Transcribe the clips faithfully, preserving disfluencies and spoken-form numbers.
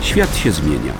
Świat się zmienia.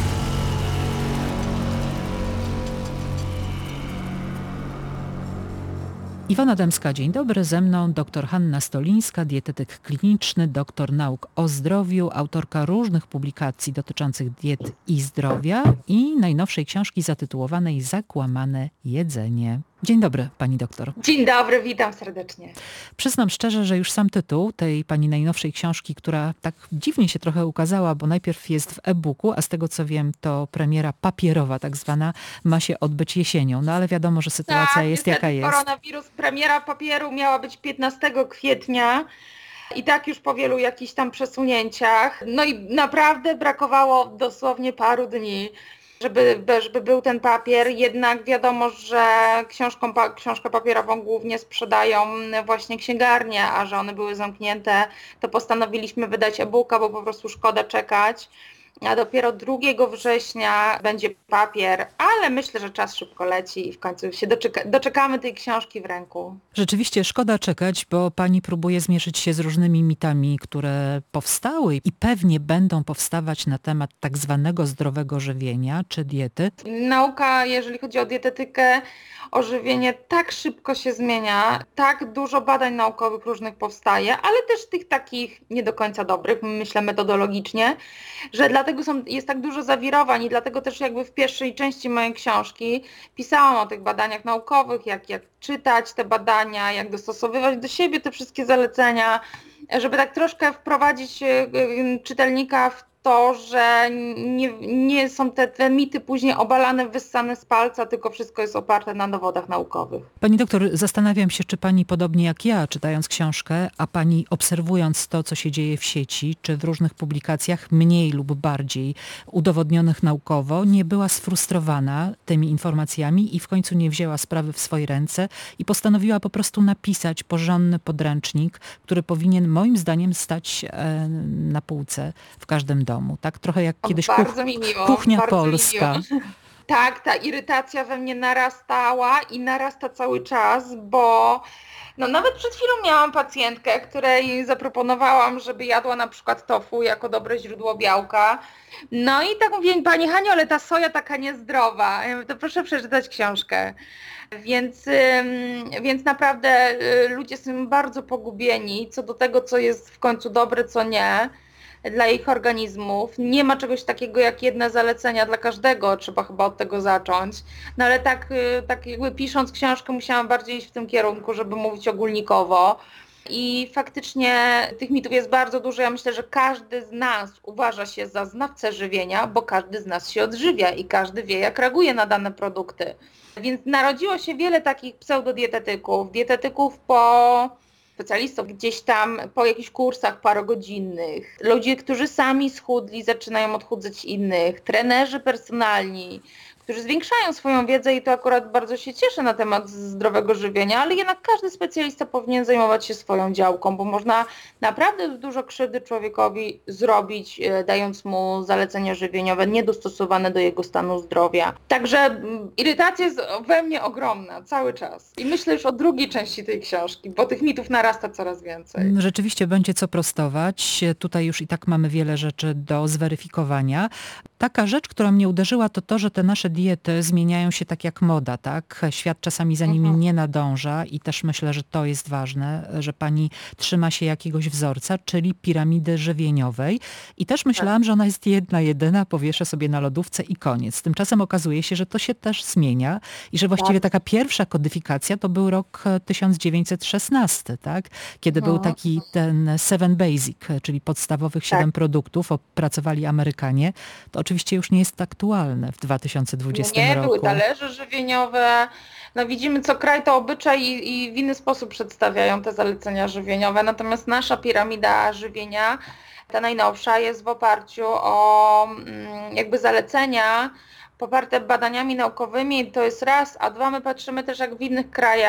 Iwona Dębska, dzień dobry. Ze mną dr Hanna Stolińska, dietetyk kliniczny, doktor nauk o zdrowiu, autorka różnych publikacji dotyczących diet i zdrowia i najnowszej książki zatytułowanej Zakłamane jedzenie. Dzień dobry, pani doktor. Dzień dobry, witam serdecznie. Przyznam szczerze, że już sam tytuł tej pani najnowszej książki, która tak dziwnie się trochę ukazała, bo najpierw jest w e-booku, a z tego co wiem, to premiera papierowa tak zwana ma się odbyć jesienią. No ale wiadomo, że sytuacja tak, jest jaka jest. Koronawirus, premiera papieru miała być piętnastego kwietnia. I tak już po wielu jakichś tam przesunięciach. No i naprawdę brakowało dosłownie paru dni, żeby, żeby był ten papier. Jednak wiadomo, że książką, książkę papierową głównie sprzedają właśnie księgarnie, a że one były zamknięte, to postanowiliśmy wydać e-booka, bo po prostu szkoda czekać. A dopiero drugiego września będzie papier, ale myślę, że czas szybko leci i w końcu się doczeka, doczekamy tej książki w ręku. Rzeczywiście szkoda czekać, bo pani próbuje zmierzyć się z różnymi mitami, które powstały i pewnie będą powstawać na temat tak zwanego zdrowego żywienia czy diety. Nauka, jeżeli chodzi o dietetykę, o żywienie, tak szybko się zmienia, tak dużo badań naukowych różnych powstaje, ale też tych takich nie do końca dobrych, myślę metodologicznie, że dlatego są, jest tak dużo zawirowań i dlatego też jakby w pierwszej części mojej książki pisałam o tych badaniach naukowych, jak, jak czytać te badania, jak dostosowywać do siebie te wszystkie zalecenia, żeby tak troszkę wprowadzić czytelnika w to, że nie, nie są te, te mity później obalane, wyssane z palca, tylko wszystko jest oparte na dowodach naukowych. Pani doktor, zastanawiam się, czy pani podobnie jak ja, czytając książkę, a pani obserwując to, co się dzieje w sieci, czy w różnych publikacjach mniej lub bardziej udowodnionych naukowo, nie była sfrustrowana tymi informacjami i w końcu nie wzięła sprawy w swoje ręce i postanowiła po prostu napisać porządny podręcznik, który powinien moim zdaniem stać e, na półce w każdym domu. Tak trochę jak o, kiedyś bardzo kuch- mi miło, kuchnia bardzo polska. Mi miło. Tak, ta irytacja we mnie narastała i narasta cały czas, bo no nawet przed chwilą miałam pacjentkę, której zaproponowałam, żeby jadła na przykład tofu jako dobre źródło białka. No i tak mówię, pani Haniu, ale ta soja taka niezdrowa. Ja mówię, to proszę przeczytać książkę. Więc, więc naprawdę ludzie są bardzo pogubieni co do tego, co jest w końcu dobre, co nie dla ich organizmów. Nie ma czegoś takiego jak jedne zalecenia dla każdego, trzeba chyba od tego zacząć. No ale tak, tak jakby pisząc książkę musiałam bardziej iść w tym kierunku, żeby mówić ogólnikowo. I faktycznie tych mitów jest bardzo dużo. Ja myślę, że każdy z nas uważa się za znawcę żywienia, bo każdy z nas się odżywia i każdy wie, jak reaguje na dane produkty. Więc narodziło się wiele takich pseudodietetyków, dietetyków po specjalistów gdzieś tam po jakichś kursach parogodzinnych, ludzie, którzy sami schudli, zaczynają odchudzać innych, trenerzy personalni, którzy zwiększają swoją wiedzę i to akurat bardzo się cieszę na temat zdrowego żywienia, ale jednak każdy specjalista powinien zajmować się swoją działką, bo można naprawdę dużo krzywdy człowiekowi zrobić, dając mu zalecenia żywieniowe niedostosowane do jego stanu zdrowia. Także irytacja jest we mnie ogromna cały czas i myślę już o drugiej części tej książki, bo tych mitów narasta coraz więcej. Rzeczywiście będzie co prostować. Tutaj już i tak mamy wiele rzeczy do zweryfikowania. Taka rzecz, która mnie uderzyła, to to, że te nasze diety zmieniają się tak jak moda, tak? Świat czasami za nimi Mhm. nie nadąża i też myślę, że to jest ważne, że pani trzyma się jakiegoś wzorca, czyli piramidy żywieniowej. I też myślałam, że ona jest jedna, jedyna, powieszę sobie na lodówce i koniec. Tymczasem okazuje się, że to się też zmienia i że właściwie Tak. taka pierwsza kodyfikacja to był rok tysiąc dziewięćset szesnasty, tak? Kiedy był Mhm. taki ten Seven Basic, czyli podstawowych siedem Tak. produktów, opracowali Amerykanie. To oczywiście już nie jest aktualne w dwa tysiące dwudziestym Nie, roku. były talerze żywieniowe. No widzimy, co kraj to obyczaj i, i w inny sposób przedstawiają te zalecenia żywieniowe. Natomiast nasza piramida żywienia, ta najnowsza, jest w oparciu o mm, jakby zalecenia poparte badaniami naukowymi. To jest raz, a dwa, my patrzymy też jak w innych krajach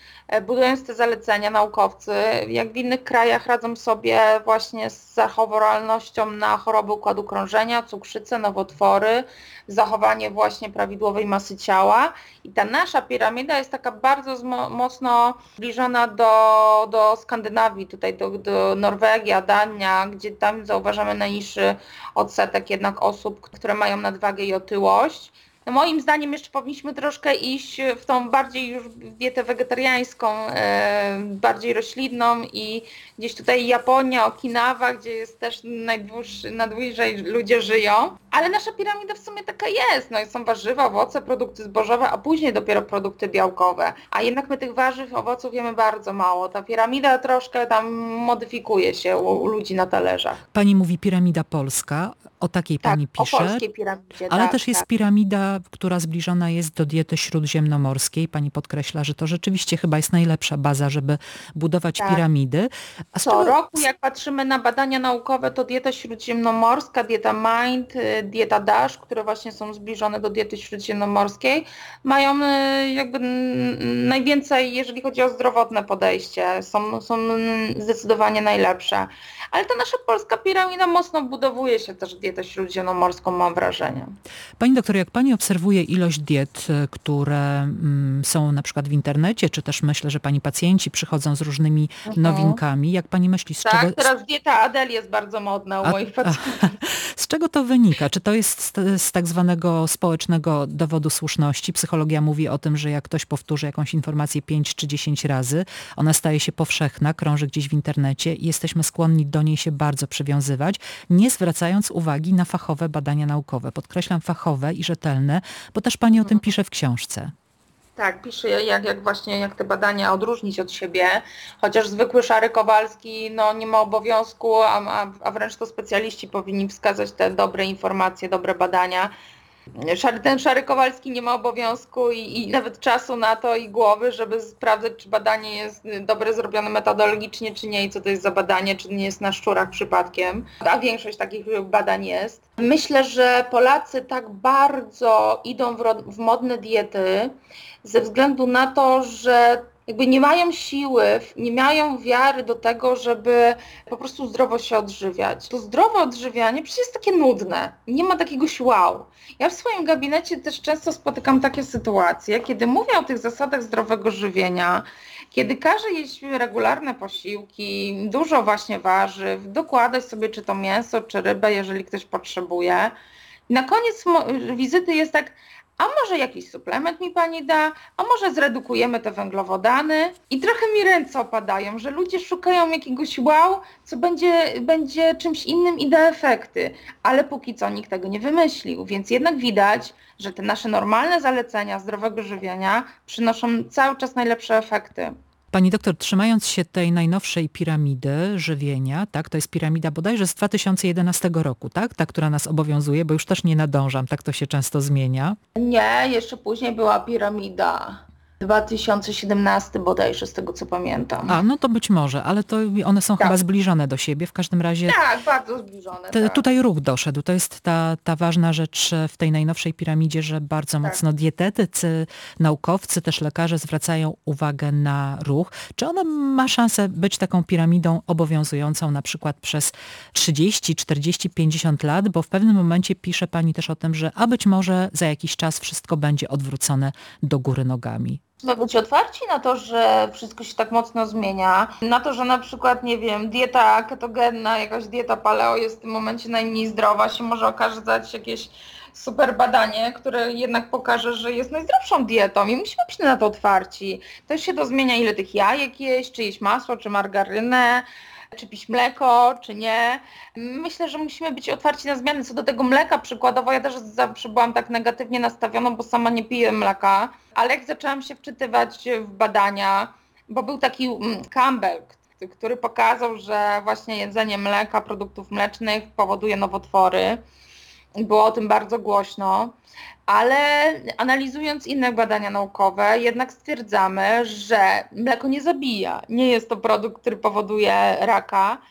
budując te zalecenia, naukowcy, jak w innych krajach, radzą sobie właśnie z zachorowalnością na choroby układu krążenia, cukrzycę, nowotwory, zachowanie właśnie prawidłowej masy ciała. I ta nasza piramida jest taka bardzo zmo- mocno zbliżona do, do Skandynawii, tutaj do, do Norwegia, Dania, gdzie tam zauważamy najniższy odsetek jednak osób, które mają nadwagę i otyłość. No moim zdaniem jeszcze powinniśmy troszkę iść w tą bardziej już dietę wegetariańską, e, bardziej roślinną i gdzieś tutaj Japonia, Okinawa, gdzie jest też najdłuższy, najdłużej ludzie żyją. Ale nasza piramida w sumie taka jest. No i są warzywa, owoce, produkty zbożowe, a później dopiero produkty białkowe. A jednak my tych warzyw, owoców jemy bardzo mało. Ta piramida troszkę tam modyfikuje się u, u ludzi na talerzach. Pani mówi piramida polska, o takiej Tak, pani pisze. o polskiej piramidzie. Ale tak, też jest tak. piramida, która zbliżona jest do diety śródziemnomorskiej. Pani podkreśla, że to rzeczywiście chyba jest najlepsza baza, żeby budować Tak. piramidy. A z Co czego- roku, jak patrzymy na badania naukowe, to dieta śródziemnomorska, dieta Mind, y, dieta DASH, które właśnie są zbliżone do diety śródziemnomorskiej, mają y, jakby mm, najwięcej, jeżeli chodzi o zdrowotne podejście, są, są mm, zdecydowanie najlepsze. Ale ta nasza polska piramida mocno budowuje się też dietę śródziemnomorską, mam wrażenie. Pani doktor, jak pani obserwuje ilość diet, y, które mm, są na przykład w internecie, czy też myślę, że pani pacjenci przychodzą z różnymi Mhm. nowinkami, jak pani myśli, z Tak, czego... teraz dieta Adele jest bardzo modna u A- moich pacjentów. Z czego to wynika? Czy to jest z, z tak zwanego społecznego dowodu słuszności? Psychologia mówi o tym, że jak ktoś powtórzy jakąś informację pięć czy dziesięć razy, ona staje się powszechna, krąży gdzieś w internecie i jesteśmy skłonni do niej się bardzo przywiązywać, nie zwracając uwagi na fachowe badania naukowe. Podkreślam fachowe i rzetelne, bo też pani o tym pisze w książce. Tak, piszę jak, jak właśnie jak te badania odróżnić od siebie, chociaż zwykły szary Kowalski no, nie ma obowiązku, a, a, a wręcz to specjaliści powinni wskazać te dobre informacje, dobre badania. Szary, ten szary Kowalski nie ma obowiązku i, i nawet czasu na to i głowy, żeby sprawdzać, czy badanie jest dobre zrobione metodologicznie, czy nie i co to jest za badanie, czy nie jest na szczurach przypadkiem, a większość takich badań jest. Myślę, że Polacy tak bardzo idą w, ro- w modne diety ze względu na to, że jakby nie mają siły, nie mają wiary do tego, żeby po prostu zdrowo się odżywiać. To zdrowe odżywianie przecież jest takie nudne, nie ma takiego wow. Ja w swoim gabinecie też często spotykam takie sytuacje, kiedy mówię o tych zasadach zdrowego żywienia, kiedy każę jeść regularne posiłki, dużo właśnie warzyw, dokładać sobie czy to mięso, czy rybę, jeżeli ktoś potrzebuje. I na koniec mo- wizyty jest tak, a może jakiś suplement mi pani da, a może zredukujemy te węglowodany i trochę mi ręce opadają, że ludzie szukają jakiegoś wow, co będzie, będzie czymś innym i da efekty, ale póki co nikt tego nie wymyślił, więc jednak widać, że te nasze normalne zalecenia zdrowego żywienia przynoszą cały czas najlepsze efekty. Pani doktor, trzymając się tej najnowszej piramidy żywienia, tak, to jest piramida bodajże z dwa tysiące jedenastego roku, tak, ta, która nas obowiązuje, bo już też nie nadążam, tak to się często zmienia. Nie, jeszcze później była piramida. dwa tysiące siedemnasty bodajże, z tego co pamiętam. A, no to być może, ale to one są Tak. chyba zbliżone do siebie, w każdym razie Tak, bardzo zbliżone. te, tak. tutaj ruch doszedł. To jest ta, ta ważna rzecz w tej najnowszej piramidzie, że bardzo Tak. mocno dietetycy, naukowcy, też lekarze zwracają uwagę na ruch. Czy ona ma szansę być taką piramidą obowiązującą na przykład przez trzydzieści, czterdzieści, pięćdziesiąt lat? Bo w pewnym momencie pisze pani też o tym, że a być może za jakiś czas wszystko będzie odwrócone do góry nogami. Trzeba być otwarci na to, że wszystko się tak mocno zmienia. Na to, że na przykład, nie wiem, dieta ketogenna, jakaś dieta paleo jest w tym momencie najmniej zdrowa, się może okazać jakieś super badanie, które jednak pokaże, że jest najzdrowszą dietą i musimy być na to otwarci. Też się to zmienia, ile tych jajek jeść, czy jeść masło, czy margarynę, czy pić mleko, czy nie. Myślę, że musimy być otwarci na zmiany. Co do tego mleka przykładowo, ja też zawsze byłam tak negatywnie nastawiona, bo sama nie piję mleka, ale jak zaczęłam się wczytywać w badania, bo był taki Campbell, który pokazał, że właśnie jedzenie mleka, produktów mlecznych powoduje nowotwory. Było o tym bardzo głośno, ale analizując inne badania naukowe, jednak stwierdzamy, że mleko nie zabija. Nie jest to produkt, który powoduje raka,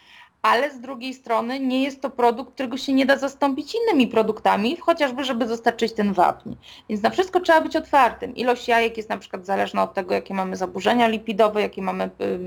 ale z drugiej strony nie jest to produkt, którego się nie da zastąpić innymi produktami, chociażby żeby dostarczyć ten wapń. Więc na wszystko trzeba być otwartym. Ilość jajek jest na przykład zależna od tego, jakie mamy zaburzenia lipidowe, jakie mamy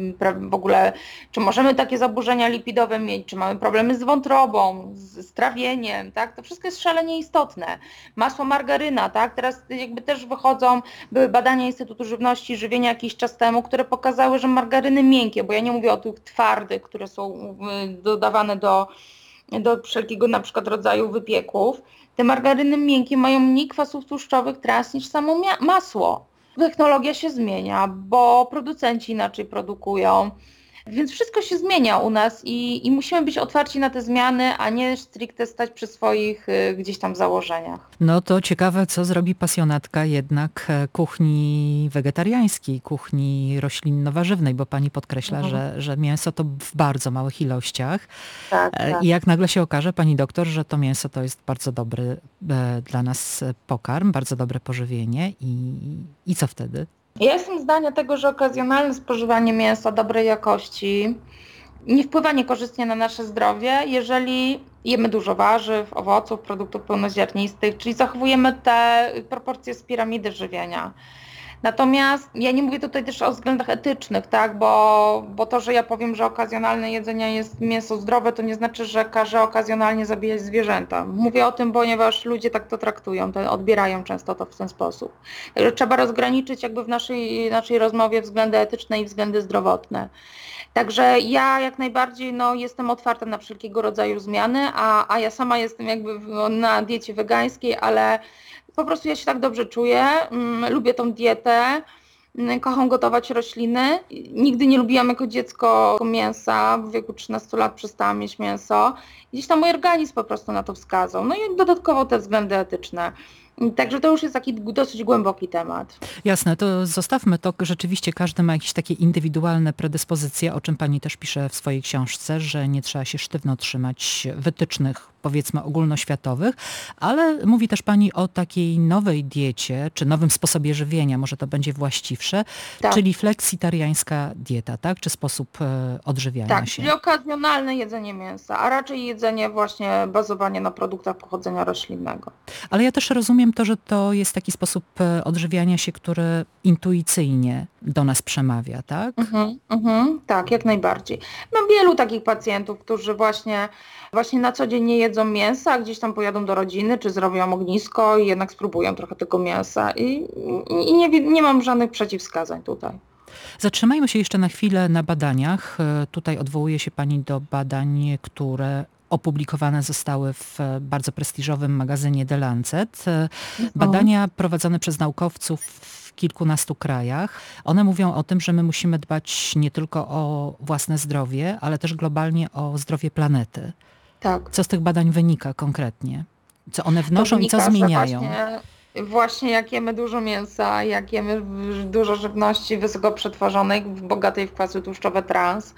w ogóle, czy możemy takie zaburzenia lipidowe mieć, czy mamy problemy z wątrobą, z trawieniem, tak? To wszystko jest szalenie istotne. Masło, margaryna, tak? Teraz jakby też wychodzą, były badania Instytutu Żywności i Żywienia jakiś czas temu, które pokazały, że margaryny miękkie, bo ja nie mówię o tych twardych, które są dodawane do, do wszelkiego na przykład rodzaju wypieków, te margaryny miękkie mają mniej kwasów tłuszczowych trans niż samo masło. Technologia się zmienia, bo producenci inaczej produkują. Więc wszystko się zmienia u nas i, i musimy być otwarci na te zmiany, a nie stricte stać przy swoich y, gdzieś tam założeniach. No to ciekawe, co zrobi pasjonatka jednak kuchni wegetariańskiej, kuchni roślinno-warzywnej, bo pani podkreśla, mhm. że, że mięso to w bardzo małych ilościach. Tak, tak. I jak nagle się okaże, pani doktor, że to mięso to jest bardzo dobry e, dla nas pokarm, bardzo dobre pożywienie i, i co wtedy? Ja jestem zdania tego, że okazjonalne spożywanie mięsa dobrej jakości nie wpływa niekorzystnie na nasze zdrowie, jeżeli jemy dużo warzyw, owoców, produktów pełnoziarnistych, czyli zachowujemy te proporcje z piramidy żywienia. Natomiast ja nie mówię tutaj też o względach etycznych, tak, bo, bo to, że ja powiem, że okazjonalne jedzenie jest mięso zdrowe, to nie znaczy, że każe okazjonalnie zabijać zwierzęta. Mówię o tym, ponieważ ludzie tak to traktują, to odbierają często to w ten sposób. Także trzeba rozgraniczyć jakby w naszej, naszej rozmowie względy etyczne i względy zdrowotne. Także ja jak najbardziej no, jestem otwarta na wszelkiego rodzaju zmiany, a, a ja sama jestem jakby na diecie wegańskiej, ale po prostu ja się tak dobrze czuję, mm, lubię tą dietę, mm, kocham gotować rośliny. Nigdy nie lubiłam jako dziecko mięsa, w wieku trzynastu lat przestałam mieć mięso. Gdzieś tam mój organizm po prostu na to wskazał. No i dodatkowo te względy etyczne. Także to już jest taki dosyć głęboki temat. Jasne, to zostawmy to. Rzeczywiście każdy ma jakieś takie indywidualne predyspozycje, o czym pani też pisze w swojej książce, że nie trzeba się sztywno trzymać wytycznych, powiedzmy ogólnoświatowych, ale mówi też pani o takiej nowej diecie, czy nowym sposobie żywienia, może to będzie właściwsze, tak. Czyli fleksitariańska dieta, tak? Czy sposób e, odżywiania tak, się? Czyli okazjonalne jedzenie mięsa, a raczej jedzenie właśnie bazowanie na produktach pochodzenia roślinnego. Ale ja też rozumiem to, że to jest taki sposób odżywiania się, który intuicyjnie do nas przemawia, tak? Mhm, mhm, tak, jak najbardziej. Mam wielu takich pacjentów, którzy właśnie, właśnie na co dzień nie jedzą mięsa, a gdzieś tam pojadą do rodziny, czy zrobią ognisko i jednak spróbują trochę tego mięsa i, i nie, nie mam żadnych przeciwwskazań tutaj. Zatrzymajmy się jeszcze na chwilę na badaniach. Tutaj odwołuje się pani do badań, które opublikowane zostały w bardzo prestiżowym magazynie The Lancet. Badania prowadzone przez naukowców w kilkunastu krajach. One mówią o tym, że my musimy dbać nie tylko o własne zdrowie, ale też globalnie o zdrowie planety. Tak. Co z tych badań wynika konkretnie? Co one wnoszą wynika, i co zmieniają? Właśnie, właśnie jak jemy dużo mięsa, jak jemy dużo żywności wysoko przetworzonej, bogatej w kwasy tłuszczowe trans,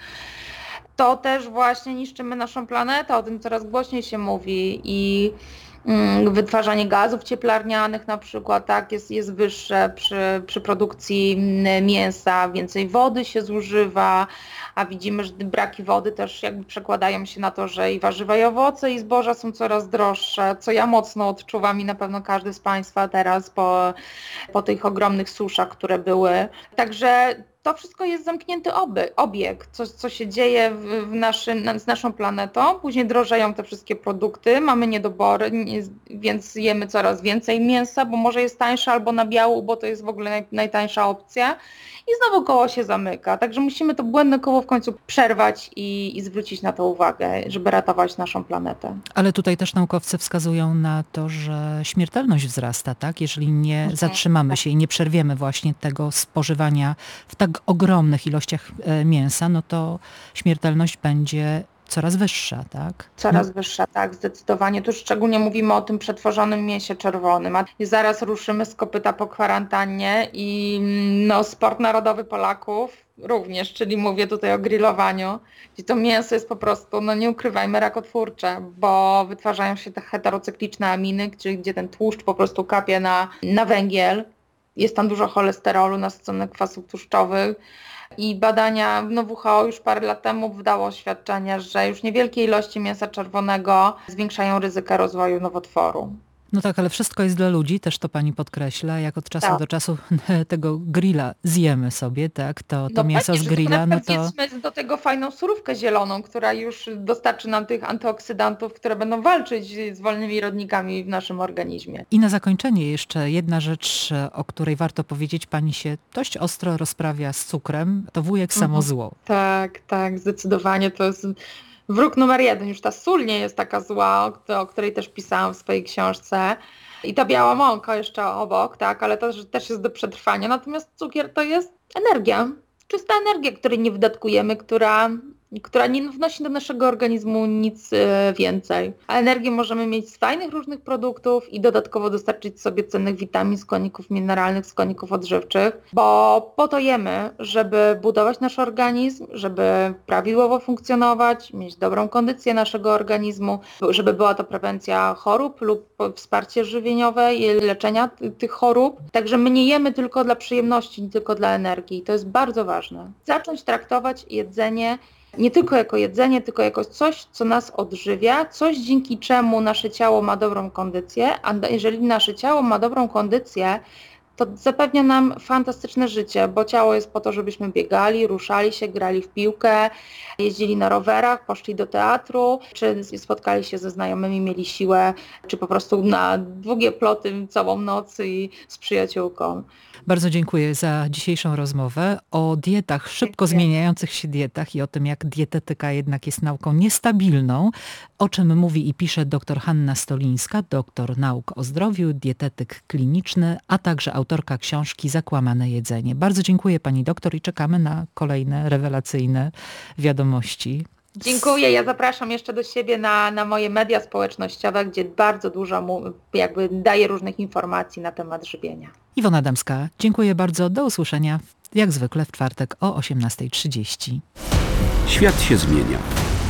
to też właśnie niszczymy naszą planetę, o tym coraz głośniej się mówi i wytwarzanie gazów cieplarnianych na przykład tak, jest, jest wyższe przy, przy produkcji mięsa, więcej wody się zużywa, a widzimy, że braki wody też jakby przekładają się na to, że i warzywa i owoce i zboża są coraz droższe, co ja mocno odczuwam i na pewno każdy z Państwa teraz po, po tych ogromnych suszach, które były. Także to wszystko jest zamknięty oby, obieg, co, co się dzieje w, w naszym, z naszą planetą. Później drożeją te wszystkie produkty, mamy niedobory, nie, więc jemy coraz więcej mięsa, bo może jest tańsze albo na biału, bo to jest w ogóle naj, najtańsza opcja. I znowu koło się zamyka. Także musimy to błędne koło w końcu przerwać i, i zwrócić na to uwagę, żeby ratować naszą planetę. Ale tutaj też naukowcy wskazują na to, że śmiertelność wzrasta, tak? Jeżeli nie mhm. zatrzymamy się i nie przerwiemy właśnie tego spożywania w tak ogromnych ilościach mięsa, no to śmiertelność będzie coraz wyższa, tak? Coraz no. wyższa, tak, zdecydowanie. Tu szczególnie mówimy o tym przetworzonym mięsie czerwonym. A zaraz ruszymy z kopyta po kwarantannie i no, sport narodowy Polaków również, czyli mówię tutaj o grillowaniu, gdzie to mięso jest po prostu, no nie ukrywajmy, rakotwórcze, bo wytwarzają się te heterocykliczne aminy, czyli gdzie ten tłuszcz po prostu kapie na, na węgiel. Jest tam dużo cholesterolu, nasyconych kwasów tłuszczowych. I badania, no W H O już parę lat temu wydało oświadczenia, że już niewielkie ilości mięsa czerwonego zwiększają ryzyko rozwoju nowotworu. No tak, ale wszystko jest dla ludzi, też to pani podkreśla. Jak od czasu Tak. do czasu tego grilla zjemy sobie, tak, to, to No mięso pewnie, z że grilla, na no przykład to... zjedzmy do tego fajną surówkę zieloną, która już dostarczy nam tych antyoksydantów, które będą walczyć z wolnymi rodnikami w naszym organizmie. I na zakończenie jeszcze jedna rzecz, o której warto powiedzieć, pani się dość ostro rozprawia z cukrem, to wujek Mhm. samo zło. Tak, tak, zdecydowanie to jest wróg numer jeden. Już ta sól nie jest taka zła, o, o której też pisałam w swojej książce. I ta biała mąka jeszcze obok, tak, ale to też jest do przetrwania. Natomiast cukier to jest energia, czysta energia, której nie wydatkujemy, która, która nie wnosi do naszego organizmu nic e, więcej. A energię możemy mieć z fajnych różnych produktów i dodatkowo dostarczyć sobie cennych witamin, składników mineralnych, składników odżywczych, bo po to jemy, żeby budować nasz organizm, żeby prawidłowo funkcjonować, mieć dobrą kondycję naszego organizmu, żeby była to prewencja chorób lub wsparcie żywieniowe i leczenia ty- tych chorób. Także my nie jemy tylko dla przyjemności, nie tylko dla energii. To jest bardzo ważne. Zacząć traktować jedzenie nie tylko jako jedzenie, tylko jako coś, co nas odżywia, coś, dzięki czemu nasze ciało ma dobrą kondycję, a jeżeli nasze ciało ma dobrą kondycję, to zapewnia nam fantastyczne życie, bo ciało jest po to, żebyśmy biegali, ruszali się, grali w piłkę, jeździli na rowerach, poszli do teatru, czy spotkali się ze znajomymi, mieli siłę, czy po prostu na długie ploty całą noc i z przyjaciółką. Bardzo dziękuję za dzisiejszą rozmowę o dietach, szybko Dziękuję. zmieniających się dietach i o tym, jak dietetyka jednak jest nauką niestabilną, o czym mówi i pisze dr Hanna Stolińska, doktor nauk o zdrowiu, dietetyk kliniczny, a także autorka książki Zakłamane jedzenie. Bardzo dziękuję pani doktor i czekamy na kolejne rewelacyjne wiadomości. Dziękuję, ja zapraszam jeszcze do siebie na, na moje media społecznościowe, gdzie bardzo dużo mu, jakby daję różnych informacji na temat żywienia. Iwona Damska, dziękuję bardzo. Do usłyszenia jak zwykle w czwartek o osiemnasta trzydzieści. Świat się zmienia.